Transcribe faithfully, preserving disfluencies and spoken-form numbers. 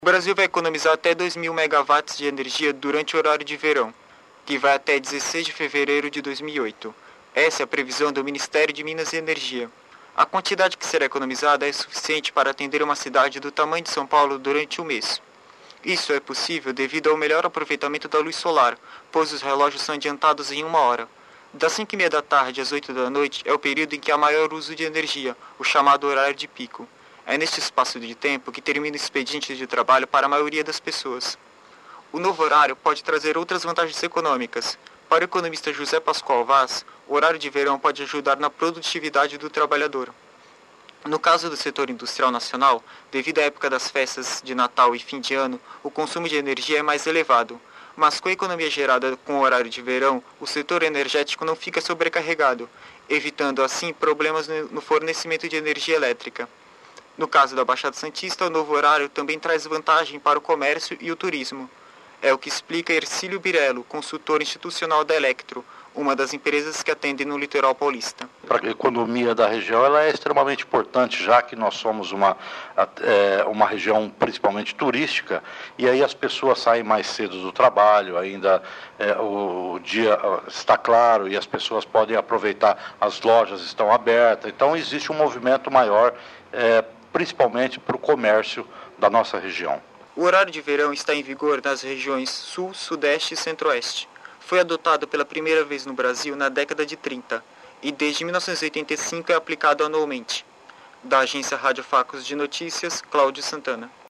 O Brasil vai economizar até dois mil megawatts de energia durante o horário de verão, que vai até dezesseis de fevereiro de dois mil e oito. Essa é a previsão do Ministério de Minas e Energia. A quantidade que será economizada é suficiente para atender uma cidade do tamanho de São Paulo durante o mês. Isso é possível devido ao melhor aproveitamento da luz solar, pois os relógios são adiantados em uma hora. Das cinco e meia da tarde às oito da noite é o período em que há maior uso de energia, o chamado horário de pico. É neste espaço de tempo que termina o expediente de trabalho para a maioria das pessoas. O novo horário pode trazer outras vantagens econômicas. Para o economista José Pascoal Vaz, o horário de verão pode ajudar na produtividade do trabalhador. No caso do setor industrial nacional, devido à época das festas de Natal e fim de ano, o consumo de energia é mais elevado. Mas com a economia gerada com o horário de verão, o setor energético não fica sobrecarregado, evitando assim problemas no fornecimento de energia elétrica. No caso da Baixada Santista, o novo horário também traz vantagem para o comércio e o turismo. É o que explica Ercílio Birello, consultor institucional da Electro, uma das empresas que atende no litoral paulista. Para a economia da região, ela é extremamente importante, já que nós somos uma, é, uma região principalmente turística, e aí as pessoas saem mais cedo do trabalho, ainda é, o, o dia está claro e as pessoas podem aproveitar, as lojas estão abertas, então existe um movimento maior, é, principalmente para o comércio da nossa região. O horário de verão está em vigor nas regiões Sul, Sudeste e Centro-Oeste. Foi adotado pela primeira vez no Brasil na década de trinta e desde mil novecentos e oitenta e cinco é aplicado anualmente. Da agência Rádio Facos de Notícias, Cláudio Santana.